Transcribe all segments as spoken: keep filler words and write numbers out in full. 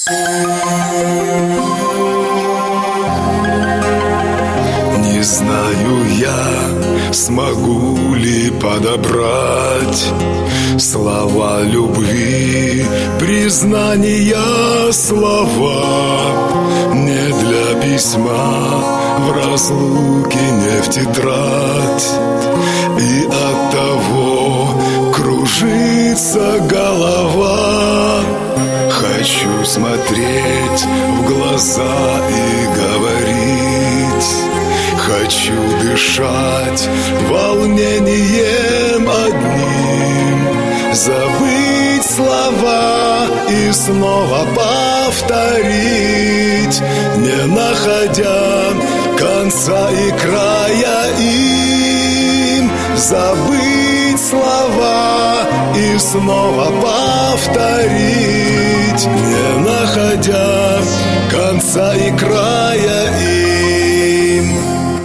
Не знаю я, смогу ли подобрать слова любви, признания, слова не для письма, в разлуке не в тетрадь. И оттого кружится голова. Хочу смотреть в глаза и говорить, хочу дышать волнением одним, забыть слова и снова повторить, не находя конца и края им. Забыть слова и снова повторить, не находя конца и края им.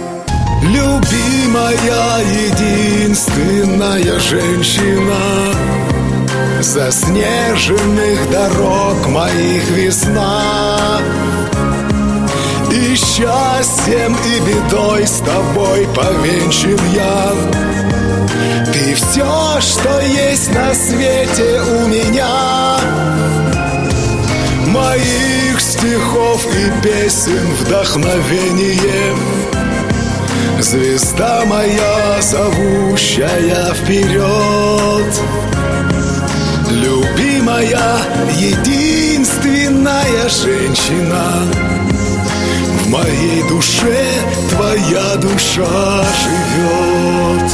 Любимая, единственная женщина, заснеженных дорог моих весна. И счастьем, и бедой с тобой повенчан я. Ты все, что есть на свете у меня. Моих стихов и песен вдохновение, звезда моя, зовущая вперед. Любимая, единственная женщина, в моей душе твоя душа живет.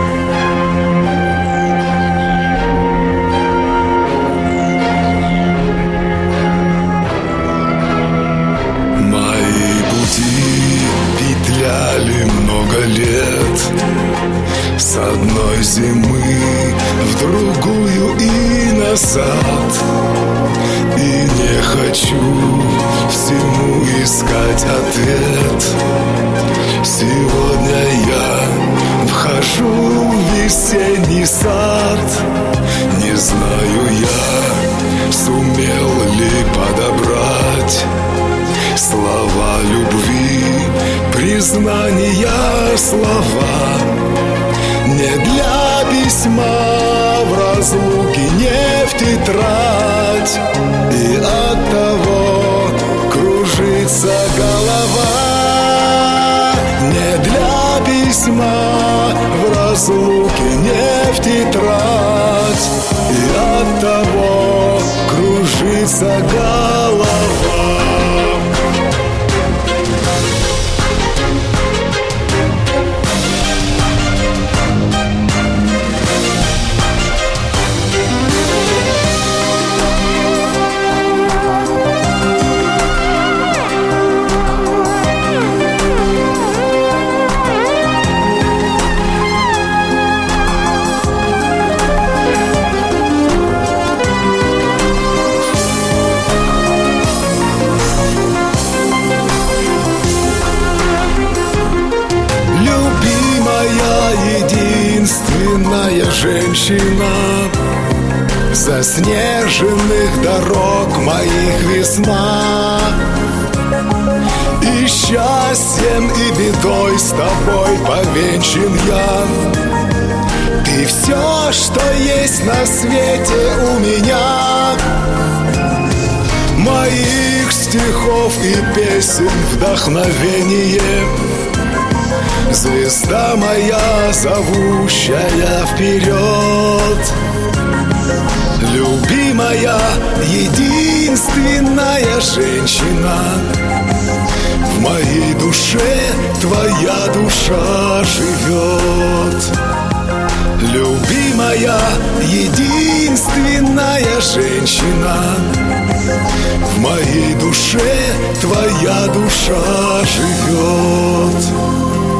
Мои пути петляли много лет, с одной зимы в другую и назад. И не хочу всему искать ответ. Сегодня я вхожу в весенний сад. Не знаю я, сумел ли подобрать слова любви, признания, слова не для письма, в разлуке не в тетрадь. И оттого кружится голова. Не для письма, в разлуке не в тетрадь. И оттого кружится голова. Единственная женщина, заснеженных дорог моих весна. И счастьем, и бедой с тобой повенчан я. Ты все, что есть на свете у меня. Моих стихов и песен вдохновение, звезда моя, зовущая вперед. Любимая, единственная женщина, в моей душе твоя душа живет. Любимая, единственная женщина, в моей душе твоя душа живет.